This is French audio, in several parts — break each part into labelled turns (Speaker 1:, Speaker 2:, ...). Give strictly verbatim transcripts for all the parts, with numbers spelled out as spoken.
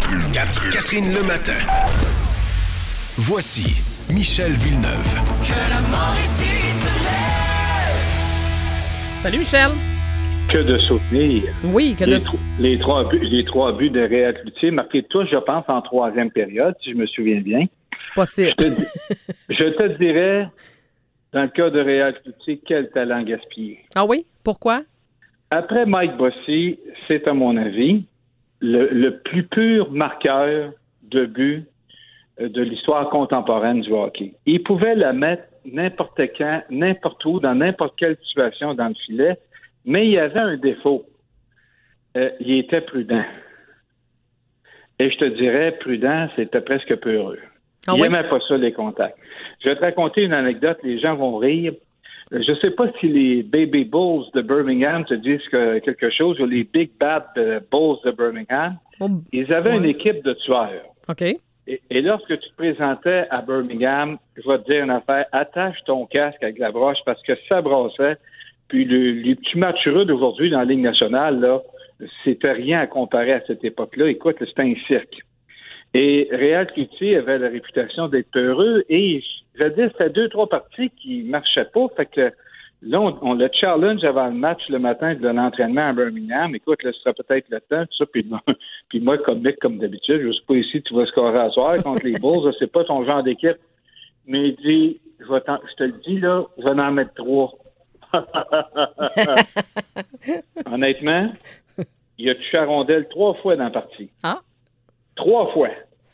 Speaker 1: Catherine le matin. Voici Michel Villeneuve.
Speaker 2: Que la Mauricie se lève.
Speaker 3: Salut Michel.
Speaker 4: Que de souvenirs.
Speaker 3: Oui, que
Speaker 4: les,
Speaker 3: de
Speaker 4: tro- les trois buts, les trois buts de Réal Cloutier, marqués tous, je pense, en troisième période, si je me souviens bien.
Speaker 3: Possible.
Speaker 4: Je te, je te dirais, dans le cas de Réal Cloutier, quel talent gaspillé.
Speaker 3: Ah oui? Pourquoi?
Speaker 4: Après Mike Bossy, c'est à mon avis le, le plus pur marqueur de but de l'histoire contemporaine du hockey. Il pouvait la mettre n'importe quand, n'importe où, dans n'importe quelle situation dans le filet, mais il y avait un défaut. Euh, il était prudent. Et je te dirais, prudent, c'était presque peureux.
Speaker 3: Ah
Speaker 4: il
Speaker 3: oui?
Speaker 4: n'aimait pas ça, les contacts. Je vais te raconter une anecdote, les gens vont rire. Je ne sais pas si les Baby Bulls de Birmingham te disent que, quelque chose, ou les Big Bad Bulls de Birmingham.
Speaker 3: Oh,
Speaker 4: Ils avaient
Speaker 3: ouais.
Speaker 4: une équipe de tueurs.
Speaker 3: OK.
Speaker 4: Et, et lorsque tu te présentais à Birmingham, je vais te dire une affaire, attache ton casque avec la broche parce que ça brassait. Puis le, les petits matchs rudes d'aujourd'hui dans la Ligue nationale, là, c'était rien à comparer à cette époque-là. Écoute, c'était un cirque. Et Réal Cloutier avait la réputation d'être peureux et je veux dire, c'était deux, trois parties qui marchaient pas. Fait que là, on, on le challenge avant le match le matin de l'entraînement à Birmingham. Écoute, là, ce sera peut-être le temps, tout ça. Puis, puis moi, comme mec, comme d'habitude, je sais pas ici, tu vas scorer à soir contre les Bulls. C'est pas ton genre d'équipe. Mais il dit, je, vais t'en, je te le dis, là, je vais en mettre trois. Honnêtement, il a touché à rondelle trois fois dans la partie.
Speaker 3: Ah.
Speaker 4: Trois fois.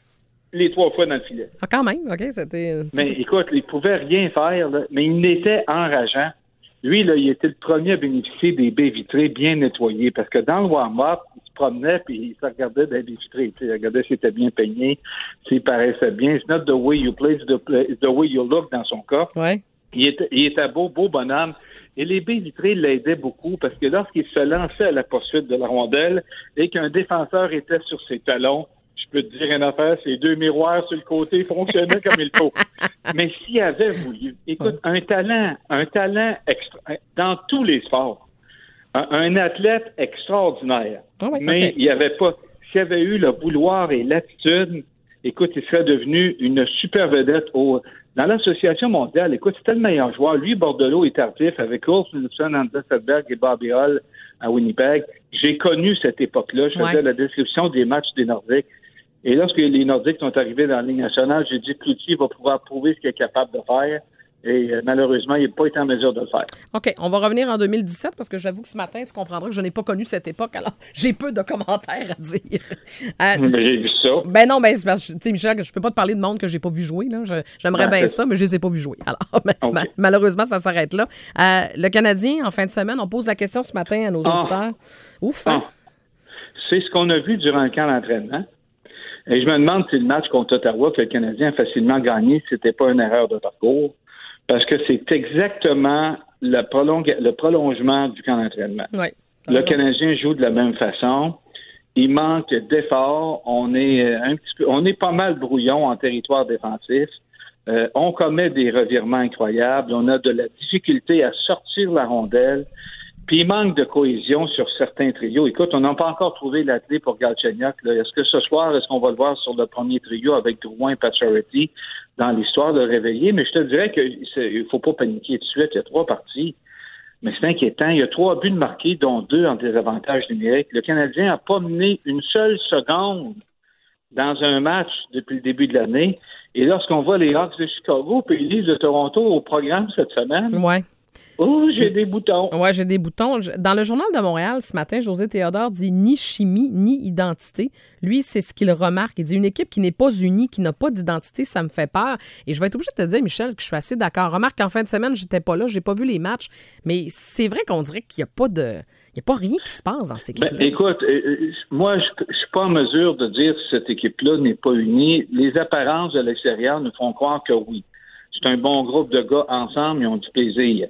Speaker 4: Les trois fois dans le filet.
Speaker 3: Ah, quand même. OK, c'était...
Speaker 4: Mais écoute, il pouvait rien faire, là, mais il était enrageant. Lui, là, il était le premier à bénéficier des baies vitrées bien nettoyées, parce que dans le warm-up, il se promenait puis il se regardait des baies vitrées. Il regardait si c'était bien peigné, s'il paraissait bien. It's not the way you play, it's the, play, it's the way you look dans son cas.
Speaker 3: Ouais.
Speaker 4: Il était, il était beau, beau bonhomme. Et les baies vitrées l'aidaient beaucoup parce que lorsqu'il se lançait à la poursuite de la rondelle et qu'un défenseur était sur ses talons, je peux te dire une affaire, ces deux miroirs sur le côté fonctionnaient comme il faut. Mais s'il avait voulu, écoute, un talent, un talent extra, dans tous les sports, un, un athlète extraordinaire.
Speaker 3: Ah oui,
Speaker 4: mais
Speaker 3: okay.
Speaker 4: il n'y avait pas, s'il avait eu le vouloir et l'attitude, écoute, il serait devenu une super vedette au, dans l'association mondiale. Écoute, c'était le meilleur joueur. Lui, Bordelot est tardif avec Ulf Nilsson, Anders Hedberg et Bobby Hull à Winnipeg. J'ai connu cette époque-là. Je faisais ouais. la description des matchs des Nordiques. Et lorsque les Nordiques sont arrivés dans la Ligue nationale, j'ai dit que Cloutier va pouvoir prouver ce qu'il est capable de faire. Et euh, malheureusement, il n'a pas été en mesure de le faire.
Speaker 3: OK, on va revenir en deux mille dix-sept parce que j'avoue que ce matin, tu comprendras que je n'ai pas connu cette époque, alors j'ai peu de commentaires à dire. Euh,
Speaker 4: mais j'ai vu ça.
Speaker 3: Ben non, ben c'est parce que, tu sais, Michel, je peux pas te parler de monde que j'ai pas vu jouer. Là. Je, j'aimerais ben, bien ça, mais je les ai pas vus jouer. Alors, okay. ma, malheureusement, ça s'arrête là. Euh, le Canadien, en fin de semaine, on pose la question ce matin à nos ah. auditeurs. Ouf! Hein?
Speaker 4: Ah. C'est ce qu'on a vu durant le camp d'entraînement. Et je me demande si le match contre Ottawa que le Canadien a facilement gagné, c'était pas une erreur de parcours. Parce que c'est exactement le, prolong- le prolongement du camp d'entraînement.
Speaker 3: Oui,
Speaker 4: le raison. Canadien joue de la même façon. Il manque d'efforts. On est un petit peu, on est pas mal brouillon en territoire défensif. Euh, on commet des revirements incroyables. On a de la difficulté à sortir la rondelle. Puis il manque de cohésion sur certains trios. Écoute, on n'a pas encore trouvé l'athlète pour Galchenyuk. Là. Est-ce que ce soir, est-ce qu'on va le voir sur le premier trio avec Drouin et Pacioretty dans l'histoire de le réveiller? Mais je te dirais qu'il ne faut pas paniquer tout de suite. Il y a trois parties. Mais c'est inquiétant. Il y a trois buts marqués, dont deux en désavantage numérique. Le Canadien n'a pas mené une seule seconde dans un match depuis le début de l'année. Et lorsqu'on voit les Hawks de Chicago et les Leafs de Toronto au programme cette semaine...
Speaker 3: Ouais.
Speaker 4: Oh, j'ai des boutons.
Speaker 3: Oui, j'ai des boutons. Dans le Journal de Montréal, ce matin, José Théodore dit ni chimie, ni identité. Lui, c'est ce qu'il remarque. Il dit une équipe qui n'est pas unie, qui n'a pas d'identité, ça me fait peur. Et je vais être obligée de te dire, Michel, que je suis assez d'accord. Remarque qu'en fin de semaine, j'étais pas là, j'ai pas vu les matchs. Mais c'est vrai qu'on dirait qu'il n'y a pas de. Il n'y a pas rien qui se passe dans cette équipe-là.
Speaker 4: Ben, écoute, euh, moi, je ne suis pas en mesure de dire si cette équipe-là n'est pas unie. Les apparences de l'extérieur nous font croire que oui. C'est un bon groupe de gars ensemble, ils ont du plaisir.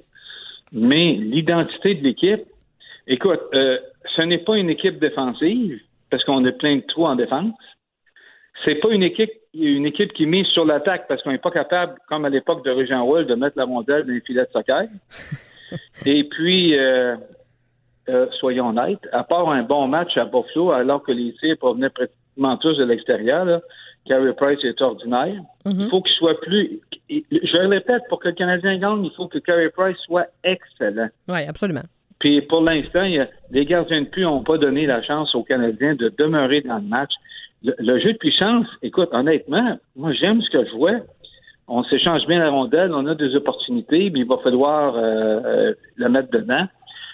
Speaker 4: Mais l'identité de l'équipe, écoute, euh, ce n'est pas une équipe défensive, parce qu'on a plein de trous en défense. C'est pas une équipe une équipe qui mise sur l'attaque, parce qu'on n'est pas capable, comme à l'époque de Régent Wall, de mettre la rondelle dans les filets de soccer. Et puis, euh, euh, soyons honnêtes, à part un bon match à Buffalo, alors que les tirs provenaient menteuse de l'extérieur, là, Carey Price est ordinaire. Mm-hmm. Il faut qu'il soit plus... Je le répète, pour que le Canadien gagne, il faut que Carey Price soit excellent.
Speaker 3: Oui, absolument.
Speaker 4: Puis pour l'instant, il y a, les gardiens de but n'ont pas donné la chance aux Canadiens de demeurer dans le match. Le, le jeu de puissance, écoute, honnêtement, moi j'aime ce que je vois. On s'échange bien la rondelle, on a des opportunités, mais il va falloir euh, euh, le mettre dedans.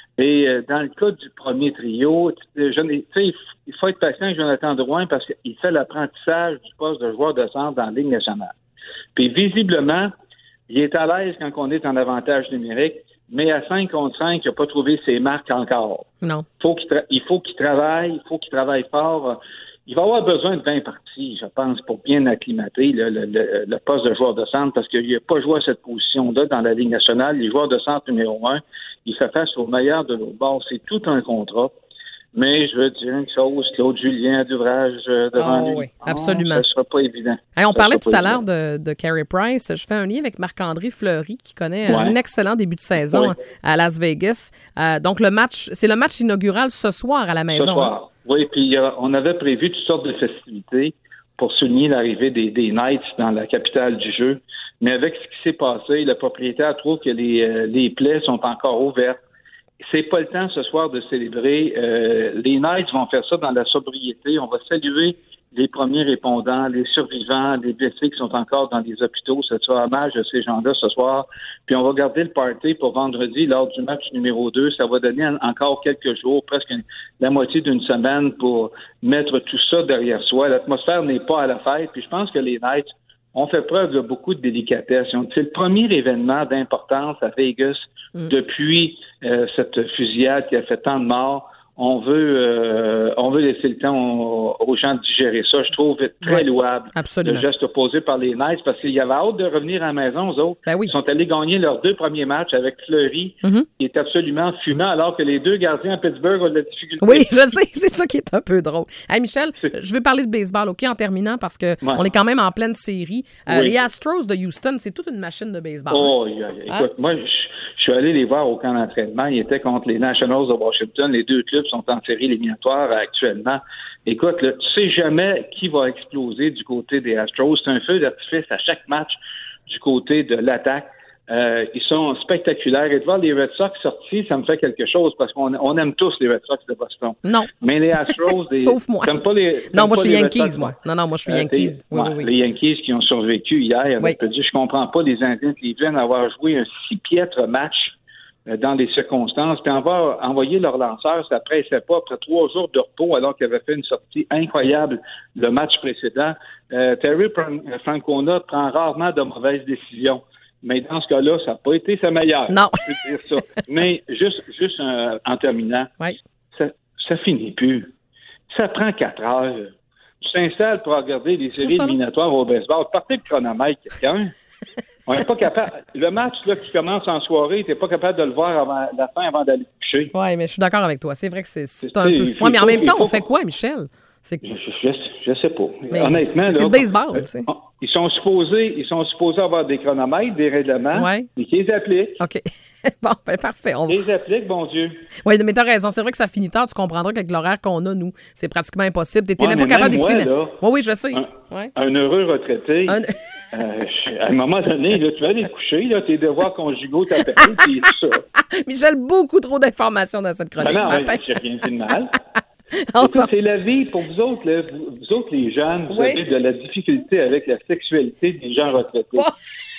Speaker 4: Et euh, dans le cas du premier trio, tu sais, il faut être patient avec Jonathan Drouin parce qu'il fait l'apprentissage du poste de joueur de centre dans la Ligue nationale. Puis visiblement, il est à l'aise quand on est en avantage numérique, mais à cinq contre cinq, il n'a pas trouvé ses marques encore.
Speaker 3: Non.
Speaker 4: Faut qu'il tra- il faut qu'il travaille, il faut qu'il travaille fort. Il va avoir besoin de vingt parties, je pense, pour bien acclimater le, le, le, le poste de joueur de centre, parce qu'il n'a pas joué à cette position-là dans la Ligue nationale. Les joueurs de centre numéro un, il fait face au meilleur de l'autre bord. C'est tout un contrat. Mais je veux dire une chose, Claude Julien a d'ouvrage devant
Speaker 3: oh,
Speaker 4: lui.
Speaker 3: Oui, absolument.
Speaker 4: Oh, ça ne sera pas évident.
Speaker 3: Hey, on
Speaker 4: ça
Speaker 3: parlait tout à
Speaker 4: évident.
Speaker 3: l'heure de, de Carey Price. Je fais un lien avec Marc-André Fleury, qui connaît ouais. un excellent début de saison ouais. à Las Vegas. Euh, donc, le match, c'est le match inaugural ce soir à la maison.
Speaker 4: Ce soir, hein? Oui. Puis euh, on avait prévu toutes sortes de festivités pour souligner l'arrivée des, des Knights dans la capitale du jeu. Mais avec ce qui s'est passé, le propriétaire trouve que les, euh, les plaies sont encore ouvertes. C'est pas le temps ce soir de célébrer. Euh, les Knights vont faire ça dans la sobriété. On va saluer les premiers répondants, les survivants, les blessés qui sont encore dans les hôpitaux. Ça sera hommage à ces gens-là ce soir. Puis on va garder le party pour vendredi lors du match numéro deux. Ça va donner encore quelques jours, presque la moitié d'une semaine pour mettre tout ça derrière soi. L'atmosphère n'est pas à la fête. Puis je pense que les Knights ont fait preuve de beaucoup de délicatesse. C'est le premier événement d'importance à Vegas mm. depuis euh, cette fusillade qui a fait tant de morts. On veut, euh, on veut laisser le temps aux, aux gens de digérer ça. Je trouve très ouais, louable
Speaker 3: absolument.
Speaker 4: Le geste posé par les Knights parce qu'il y avait hâte de revenir à la maison, eux autres.
Speaker 3: Ben oui.
Speaker 4: Ils sont allés gagner leurs deux premiers matchs avec Fleury, mm-hmm. qui est absolument fumant, alors que les deux gardiens à Pittsburgh ont de la difficulté.
Speaker 3: Oui, je sais, c'est ça qui est un peu drôle. Hey Michel, c'est... je veux parler de baseball, OK, en terminant, parce que ouais. on est quand même en pleine série. Euh, oui. Les Astros de Houston, c'est toute une machine de baseball.
Speaker 4: Oh, hein? yeah, yeah. Écoute, hein? moi, je, je suis allé les voir au camp d'entraînement. Ils étaient contre les Nationals de Washington. Les deux clubs sont en série éliminatoire actuellement. Écoute, là, tu sais jamais qui va exploser du côté des Astros. C'est un feu d'artifice à chaque match du côté de l'attaque. Euh, ils sont spectaculaires. Et de voir les Red Sox sortis, ça me fait quelque chose parce qu'on on aime tous les Red Sox de Boston.
Speaker 3: Non.
Speaker 4: Mais les Astros... Des,
Speaker 3: Sauf moi.
Speaker 4: T'aimes pas les,
Speaker 3: non, moi je suis
Speaker 4: Yankees,
Speaker 3: Sox, moi. Non, non, moi je suis euh, Yankees. Oui,
Speaker 4: ouais,
Speaker 3: oui, oui.
Speaker 4: Les Yankees qui ont survécu hier. Oui. Je peux dire, je comprends pas les Indiens de Cleveland avoir joué un si piètre match dans les circonstances, puis avoir envoyé leur lanceur, ça pressait pas après trois jours de repos alors qu'il avait fait une sortie incroyable le match précédent. Euh, Terry Francona prend rarement de mauvaises décisions, mais dans ce cas-là, ça n'a pas été sa meilleure.
Speaker 3: Non.
Speaker 4: Je peux dire ça. Mais juste, juste euh, en terminant,
Speaker 3: oui.
Speaker 4: ça, ça finit plus. Ça prend quatre heures. Tu t'installes pour regarder les séries éliminatoires au baseball. Partez le chronomètre, quelqu'un. On n'est pas capable. Le match là, qui commence en soirée, tu n'es pas capable de le voir avant la fin avant d'aller te coucher.
Speaker 3: Oui, mais je suis d'accord avec toi. C'est vrai que c'est, c'est un peu. Oui, mais en même temps, on fait quoi, Michel? C'est...
Speaker 4: Je, je, je sais pas.
Speaker 3: Mais
Speaker 4: honnêtement,
Speaker 3: c'est
Speaker 4: là,
Speaker 3: le baseball,
Speaker 4: euh,
Speaker 3: tu sais.
Speaker 4: Ils sont supposés, ils sont supposés avoir des chronomètres, des règlements,
Speaker 3: ouais.
Speaker 4: et qu'ils les appliquent.
Speaker 3: OK. Bon, ben parfait. On...
Speaker 4: Ils les appliquent, bon Dieu.
Speaker 3: Oui, mais t'as raison. C'est vrai que ça finit tard. Tu comprendras qu'avec l'horaire qu'on a, nous, c'est pratiquement impossible. T'étais
Speaker 4: ouais,
Speaker 3: même pas capable
Speaker 4: même
Speaker 3: d'écouter.
Speaker 4: Moi,
Speaker 3: la...
Speaker 4: là,
Speaker 3: oui, oui, je sais.
Speaker 4: Un,
Speaker 3: ouais.
Speaker 4: un heureux retraité. Un... euh, à un moment donné, là, tu vas aller te coucher, là, tes devoirs conjugaux t'appellent, puis tout ça.
Speaker 3: Michel, beaucoup trop d'informations dans cette chronique.
Speaker 4: Ben non,
Speaker 3: ce matin.
Speaker 4: j'ai rien dit de mal. Écoute, c'est la vie pour vous autres, là, vous, vous autres les jeunes, vous oui. avez de la difficulté avec la sexualité des gens retraités.
Speaker 3: Bon.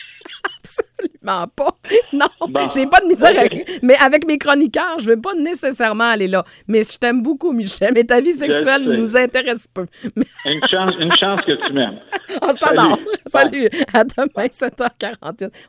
Speaker 3: Absolument pas. Non,
Speaker 4: bon.
Speaker 3: j'ai pas de misère. Okay. Avec... Mais avec mes chroniqueurs, je veux pas nécessairement aller là. Mais je t'aime beaucoup, Michel. Mais ta vie sexuelle nous intéresse peu.
Speaker 4: Une chance, une chance que tu m'aimes.
Speaker 3: On t'adore. Salut. Salut. À demain, sept heures quarante-huit.